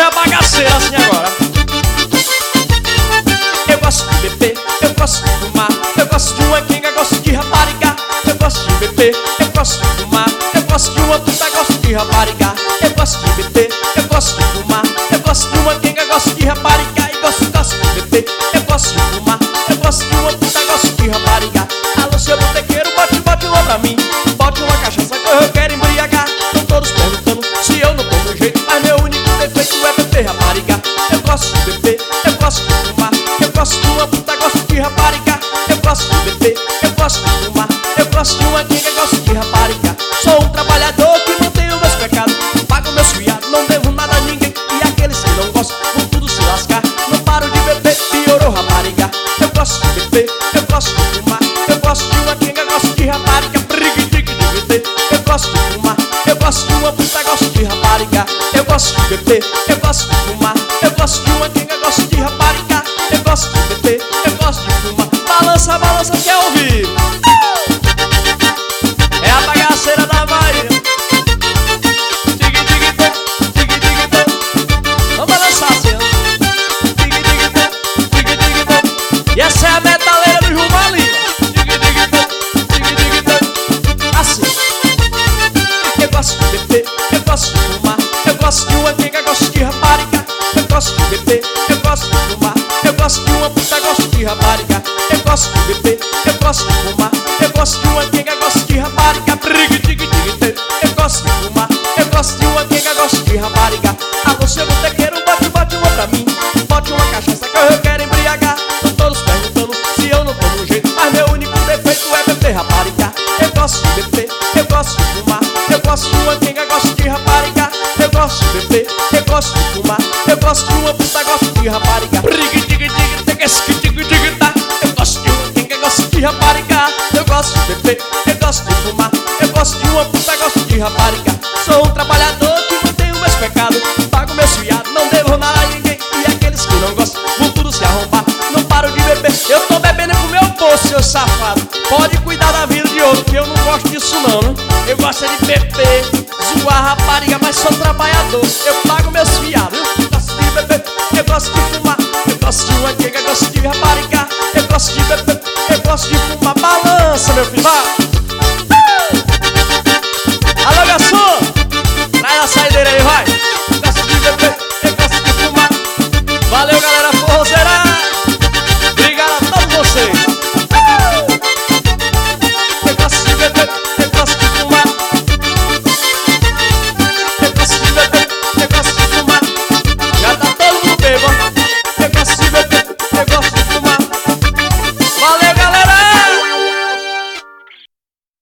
a bagaceira assim agora. Eu gosto de beber, eu gosto de fumar, eu gosto de uma quenga, gosto de rapariga. Eu gosto de beber, eu gosto de fumar, eu gosto de uma puta, gosto de rapariga. Eu gosto de beber, eu gosto de fumar, eu gosto de uma quenga, gosto de rapariga. E gosto de beber, eu gosto de fumar, eu gosto de uma puta, gosto de rapariga. Alô, seu botequeiro, bote uma pra mim, bote uma cachaça que eu quero embriagar. Tão todos perguntando se eu não tomo jeito, mas meu único defeito é beber rapariga. Eu gosto de beber, eu gosto de fumar, eu gosto de uma puta, gosto de rapariga. Eu gosto de beber, eu gosto de fumar, eu gosto de uma quenga, gosto de rapariga. Sou um trabalhador que não tenho meus pecados, pago meus fiados, não devo nada a ninguém. E aqueles que não gostam vão tudo se lascar. Não paro de beber, piorou rapariga. Eu gosto de beber, eu gosto de fumar, eu gosto de uma quenga, gosto de rapariga. Eu gosto de fumar, eu gosto de uma puta, gosto de rapariga. Eu gosto de beber, eu gosto de fumar, eu gosto de uma quenga, gosto de rapariga. Eu gosto de beber, eu gosto de fumar. Balança, balança, quer ouvir? É a bagaceira da Bahia. Vamos balançar assim, e essa é a metaleira do Jumalinho. Assim. Eu gosto de beber, eu gosto de fumar, eu gosto de uma quenga, gosto de rapariga. Eu gosto de beber, eu gosto de fumar, eu gosto de uma puta, gosto de rapariga. Eu gosto de beber, eu gosto de fumar, eu gosto de uma quenga, gosto de rapariga. Eu gosto de fumar, eu gosto de uma quenga, gosto de rapariga. Alô, seu botequeiro, bote uma pra mim, bote uma cachaça que eu quero embriagar. Tão todos perguntando se eu não tomo jeito, mas meu único defeito é beber rapariga. Eu gosto de beber, eu gosto de fumar, eu gosto de uma quenga, gosto de rapariga. Eu gosto de beber, eu gosto de fumar, eu gosto de uma puta, gosto de rapariga. Eu gosto de uma quenga, gosto de rapariga. Eu gosto de beber, eu gosto de fumar, eu gosto de uma puta, gosto de rapariga. Sou um trabalhador que não tenho meus pecados, pago meus fiados, não devo nada a ninguém. E aqueles que não gostam vão tudo se arrombar. Não paro de beber, eu tô bebendo com meu bolso, seu safado. Pode cuidar da vida de outro, que eu não gosto disso não, né? Eu gosto de beber, zoar rapariga, mas sou trabalhador. Eu pago meus fiados, eu gosto de beber, eu gosto de fumar, eu gosto de uma quenga, gosto de rapariga. Eu gosto de beber, eu gosto de fumar. Balança, meu filho, vai!